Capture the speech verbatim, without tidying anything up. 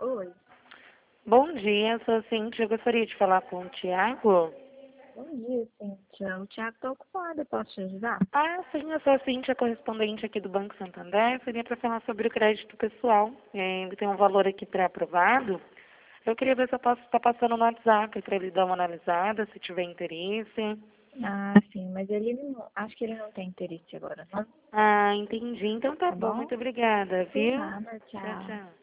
Oi, Bom dia, sou a Cintia. Eu gostaria de falar com o Tiago. bom dia, Cíntia. O Thiago está ocupado, eu posso te ajudar? Ah, sim, eu sou a Cintia, correspondente aqui do Banco Santander. Seria para falar sobre o crédito pessoal. É, Ele tem um valor aqui pré-aprovado. Eu queria ver se eu posso estar passando no WhatsApp para ele dar uma analisada, se tiver interesse. Ah, sim, mas ele não, acho que ele não tem interesse agora, não? Ah, entendi. Então tá Tá bom, bom? muito obrigada, Por viu? nada, Tchau, tchau. tchau.